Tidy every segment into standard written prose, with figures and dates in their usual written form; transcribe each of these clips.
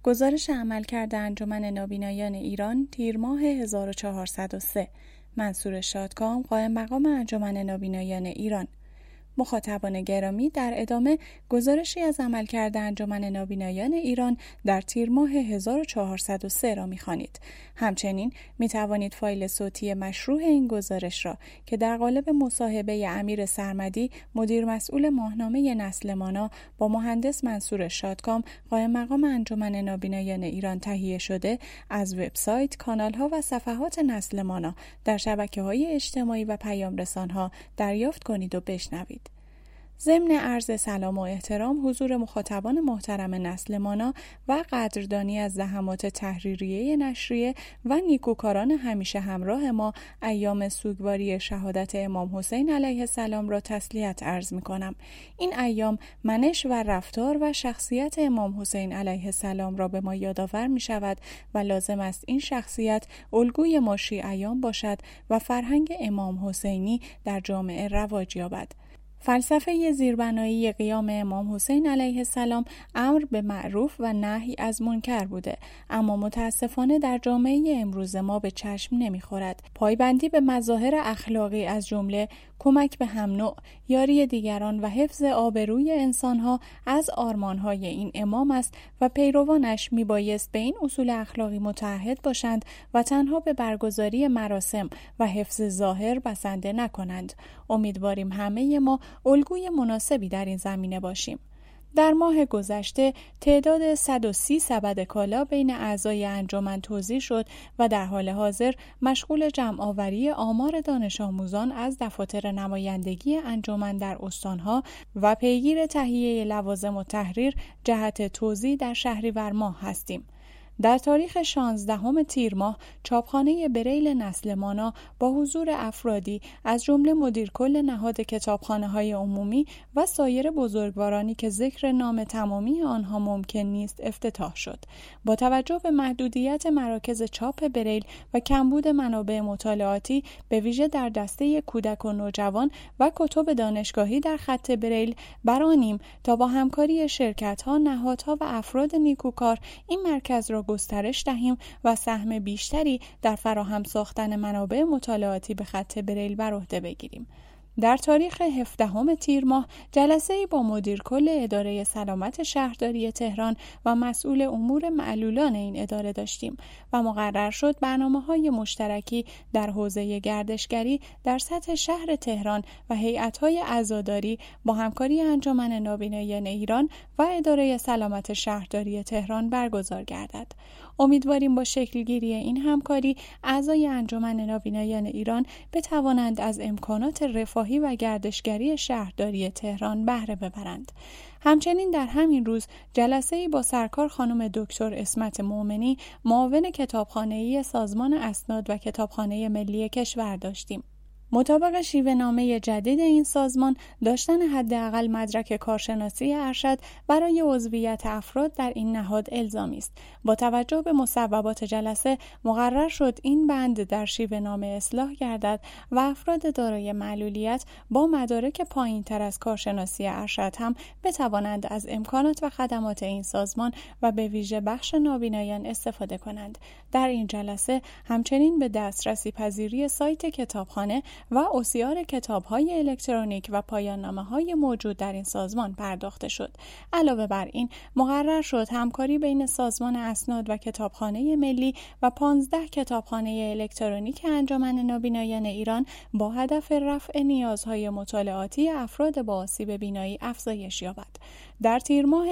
گزارش عملکرد انجمن نابینایان ایران تیر ماه 1403. منصور شادکام، قائم مقام انجمن نابینایان ایران. مخاطبان گرامی، در ادامه گزارشی از عملکرد انجمن نابینایان ایران در تیر ماه 1403 را می‌خوانید. همچنین می‌توانید فایل صوتی مشروح این گزارش را که در قالب مصاحبه امیر سرمدی، مدیر مسئول ماهنامه نسل مانا با مهندس منصور شادکام، قائم مقام انجمن نابینایان ایران تهیه شده، از وبسایت، کانال‌ها و صفحات نسل مانا در شبکه‌های اجتماعی و پیام‌رسان‌ها دریافت کنید و بشنوید. ضمن عرض سلام و احترام حضور مخاطبان محترم نسل مانا و قدردانی از زحمات تحریریه نشریه و نیکوکاران همیشه همراه ما، ایام سوگواری شهادت امام حسین علیه السلام را تسلیت عرض می کنم. این ایام منش و رفتار و شخصیت امام حسین علیه السلام را به ما یادآور می شود و لازم است این شخصیت الگوی ما شیعیان باشد و فرهنگ امام حسینی در جامعه رواج یابد. فلسفه زیربنایی قیام امام حسین علیه السلام امر به معروف و نهی از منکر بوده، اما متاسفانه در جامعه امروز ما به چشم نمیخورد. پایبندی به مظاهر اخلاقی از جمله کمک به هم نوع، یاری دیگران و حفظ آبروی انسانها از آرمانهای این امام است و پیروانش میبایست به این اصول اخلاقی متعهد باشند و تنها به برگزاری مراسم و حفظ ظاهر بسنده نکنند. امیدواریم همه ما الگوی مناسبی در این زمینه باشیم. در ماه گذشته تعداد 130 سبد کالا بین اعضای انجمن توزیع شد و در حال حاضر مشغول جمع‌آوری آمار دانش آموزان از دفاتر نمایندگی انجمن در استانها و پیگیر تهیه لوازم التحریر جهت توزیع در شهریور ماه هستیم. در تاریخ 16 تیر ماه چاپخانه بریل نسل مانا با حضور افرادی از جمله مدیر کل نهاد کتابخانه‌های عمومی و سایر بزرگوارانی که ذکر نام تمامی آنها ممکن نیست افتتاح شد. با توجه به محدودیت مراکز چاپ بریل و کمبود منابع مطالعاتی به ویژه در دسته کودک و نوجوان و کتب دانشگاهی در خط بریل برآنیم تا با همکاری شرکت‌ها، نهادها و افراد نیکوکار این مرکز را گسترش دهیم و سهم بیشتری در فراهم ساختن منابع مطالعاتی به خط بریل بر عهده بگیریم. در تاریخ 17 تیر ماه جلسه‌ای با مدیر کل اداره سلامت شهرداری تهران و مسئول امور معلولان این اداره داشتیم و مقرر شد برنامه‌های مشترکی در حوزه گردشگری در سطح شهر تهران و هیئت‌های عزاداری با همکاری انجمن نابینایان ایران و اداره سلامت شهرداری تهران برگزار گردد. امیدواریم با شکلگیری این همکاری اعضای انجمن نابینایان ایران بتوانند از امکانات رفاهی و گردشگری شهرداری تهران بهره ببرند. همچنین در همین روز جلسه‌ای با سرکار خانم دکتر اسمت مومنی، معاون کتابخانه‌ای سازمان اسناد و کتابخانه ملی کشور داشتیم. مطابق شیوه نامه جدید این سازمان، داشتن حداقل مدرک کارشناسی ارشد برای عضویت افراد در این نهاد الزامی است. با توجه به مصوبات جلسه مقرر شد این بند در شیوه نامه اصلاح گردد و افراد دارای معلولیت با مدارک پایین‌تر از کارشناسی ارشد هم بتوانند از امکانات و خدمات این سازمان و به ویژه بخش نابینایان استفاده کنند. در این جلسه همچنین به دسترسی پذیری سایت کتابخانه و اوسیار کتاب‌های الکترونیک و پایان‌نامه‌های موجود در این سازمان پرداخته شد. علاوه بر این مقرر شد همکاری بین سازمان اسناد و کتابخانه ملی و 15 کتابخانه الکترونیک انجمن نابینایان ایران با هدف رفع نیازهای مطالعاتی افراد با آسیب بینایی افزایش یابد. در تیر ماه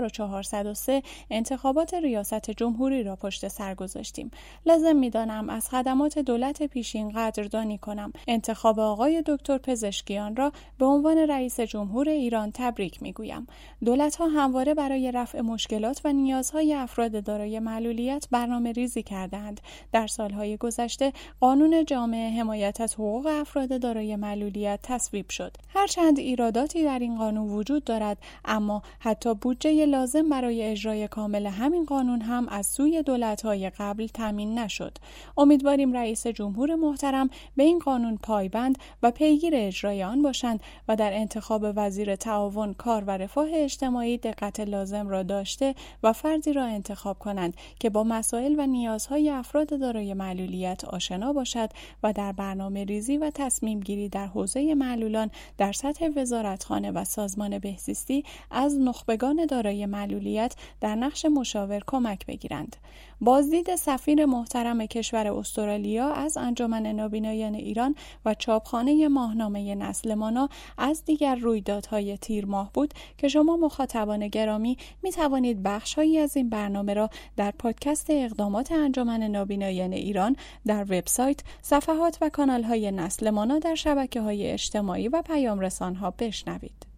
1403 انتخابات ریاست جمهوری را پشت سر گذاشتیم. لازم می‌دانم از خدمات دولت پیشین قدردانی کنم. انتخاب آقای دکتر پزشکیان را به عنوان رئیس جمهور ایران تبریک می‌گویم. دولت‌ها همواره برای رفع مشکلات و نیازهای افراد دارای معلولیت برنامه‌ریزی کردند. در سال‌های گذشته قانون جامع حمایت از حقوق افراد دارای معلولیت تصویب شد. هرچند ایراداتی در این قانون وجود دارد، اما اما حتی بودجه لازم برای اجرای کامل همین قانون هم از سوی دولت‌های قبل تامین نشد. امیدواریم رئیس جمهور محترم به این قانون پایبند و پیگیر اجرای آن باشند و در انتخاب وزیر تعاون، کار و رفاه اجتماعی دقت لازم را داشته و فردی را انتخاب کنند که با مسائل و نیازهای افراد دارای معلولیت آشنا باشد و در برنامه‌ریزی و تصمیم گیری در حوزه معلولان در سطح وزارتخانه و سازمان بهزیستی از نخبگان دارای معلولیت در نقش مشاور کمک بگیرند. بازدید سفیر محترم کشور استرالیا از انجمن نابینایان ایران و چاپخانه ماهنامه نسل مانا از دیگر رویدادهای تیر ماه بود که شما مخاطبان گرامی می توانید بخش‌هایی از این برنامه را در پادکست اقدامات انجمن نابینایان ایران در وبسایت، صفحات و کانال‌های نسل مانا در شبکه‌های اجتماعی و پیام رسان‌ها بشنوید.